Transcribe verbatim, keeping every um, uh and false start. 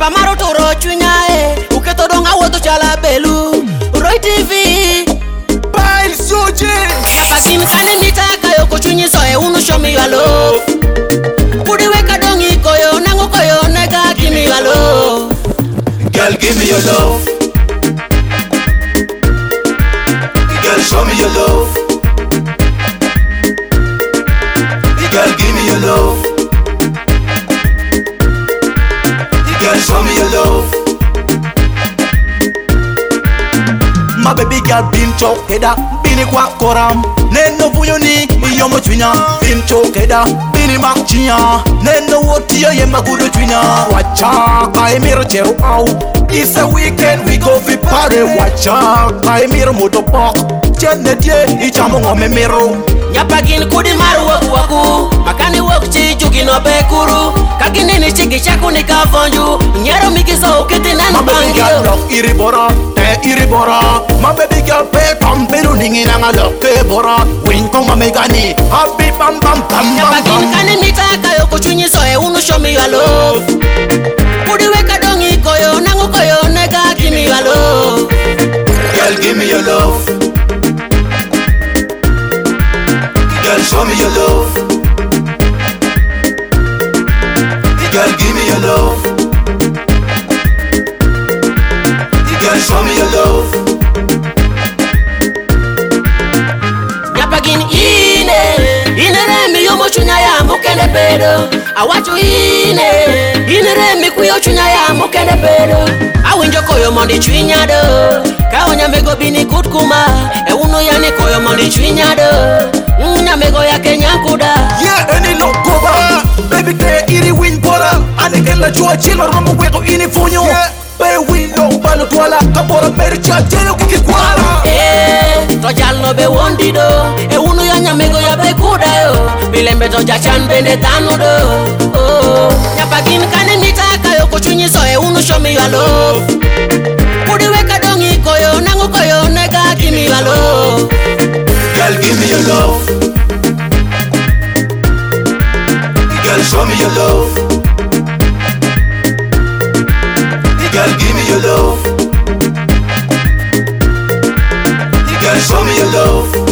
Nyamba maro toro chunyae uketo donga woto chala belu Roy T V Bile Soje Nyamba kin kane nitaka yoko chunyi soe unu show me your love Kudi weka dongi koyo nango koyo nega give me your love Girl, give me your love. Girl, show me your love. Girl, give me your love. Girl, show me your love. My baby girl been chokeda, bini kwa koram. Neno vuyoni, iyomo chwinya. Been chokeda, bini makchinya. Neno wotiyo ye magudu chwinya. Wacha, I miro chero au. It's a weekend, we go fi party. Wacha, I miro moto park. Chene die, ichamo ngome miro. Nyapa kin kudi maru waku waku Makani waku chi chuki no bekuru Kakini ni chiki chaku ni kafonju Nyero mikiso ukiti nani My baby girl bangyo lock iribora, te iribora. My baby girl pay pampiru ningi nanga lock te bora. Win konga megani, happy bam bam bam Nyapa bam kin bam. kani nitaka yoko chunyi soe unu show me your love Kudi weka dongi koyo nangu koyo nega give me your love Girl, give me your love. Girl, show me your love. Girl, give me your love. Girl, show me your love. Nyapa kin ine Ine remi yomo chunya ya mukende pedo Awachu ine Ine remi kuyo chunya ya mukende pedo Awinjo koyo mondi chwinya do Kao nyamego bini kutkuma E uno yani koyo mondi chwinya do Nyamego ya Kenya kuda Yeah, any no cover. Baby, te iri win bora. Ane kela jua chilo romo weko ini funyo. Yeah, be win no balo tuala. Kabora mericha jelo kiki kwala. Eh, tojal no be wondi do E uno ya nyamego ya be kuda yo Bilembe toja chan bende tanu do Oh, nyapakin kane nitaka yo kuchunyi so e uno show me your love Kudi weka dongi koyo nangu koyo nega give me your love Girl, give me your love. Girl, show me your love. Girl, give me your love. Girl, show me your love.